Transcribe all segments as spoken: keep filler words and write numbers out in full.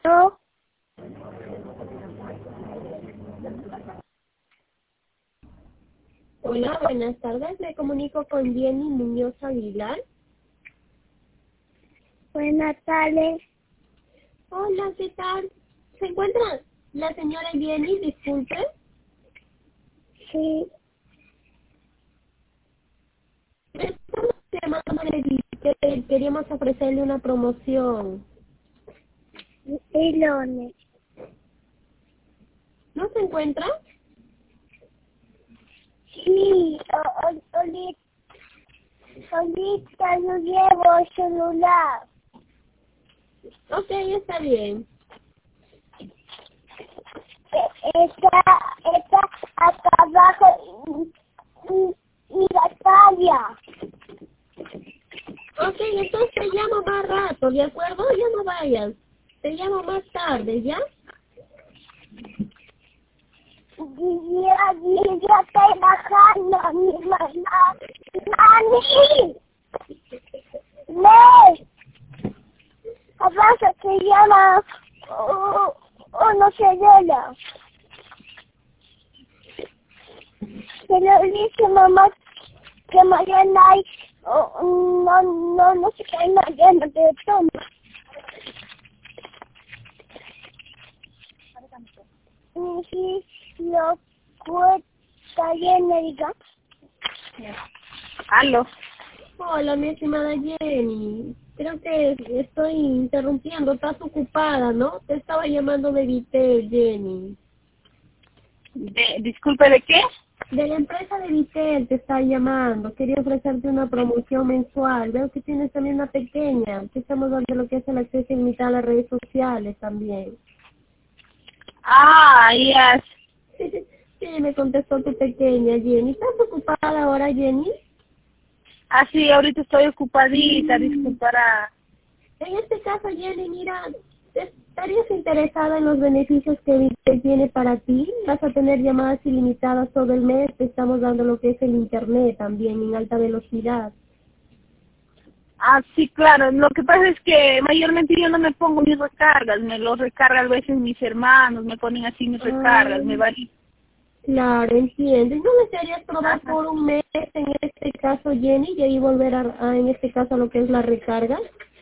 No. Hola, buenas tardes. Me comunico con Jenny Muñoz Aguilar. Buenas tardes. Hola, ¿qué tal? ¿Se encuentra la señora Jenny? Disculpe. Sí. Estamos llamando de Vitel. Queríamos ofrecerle una promoción. ¿Y dónde? ¿No se encuentra? Sí. o- o- ahorita, ahorita yo llevo celular. Ok, está bien. E- Está, está acá abajo y, y, y la talla. Ok, entonces te llamo más rato, ¿de acuerdo? Ya no vayas. Te llamo más tarde, ¿ya? Y ya, y ya estoy bajando, mi mamá. ¡Mami! ¡Ven! Abajo se llama oh, oh, no sé nada. Se lo dice mamá que mañana hay, oh, no, no, no sé qué hay mañana, pero toma. Y si lo cuesta bien, me diga. Aló. Hola, mi estimada Jenny. Creo que estoy interrumpiendo. Estás ocupada, ¿no? Te estaba llamando de Vitel, Jenny. De, disculpe, ¿de qué? De la empresa de Vitel te está llamando. Quería ofrecerte una promoción mensual. Veo que tienes también una pequeña. Que estamos dando lo que es el acceso ilimitado a las redes sociales también. Ah, ya. Sí, me contestó tu pequeña, Jenny. ¿Estás ocupada ahora, Jenny? Ah, sí, ahorita estoy ocupadita, disculpará. En este caso, Jenny, mira, ¿estarías interesada en los beneficios que Vitel tiene para ti? Vas a tener llamadas ilimitadas todo el mes. Te estamos dando lo que es el internet también en alta velocidad. Ah, sí, claro. Lo que pasa es que mayormente yo no me pongo mis recargas, me los recargan a veces mis hermanos, me ponen así mis recargas, Ah, me varían. claro, entiendo. ¿Y no desearías probar Ajá. por un mes en este caso, Jenny, y ahí volver a, a, en este caso, a lo que es la recarga?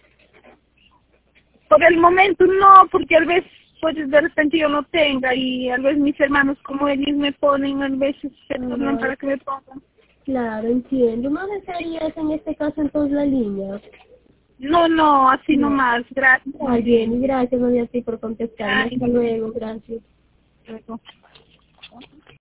Por el momento no, porque a veces pues de repente yo no tenga y a veces mis hermanos como ellos me ponen, a veces se turnan Ajá, para que me pongan. claro, entiendo. ¿No desearías en este caso entonces la línea? No, no, así No. nomás, gracias. Ay, Jenny, gracias, María, a ti por contestarme. Ay, Hasta luego, gracias. luego.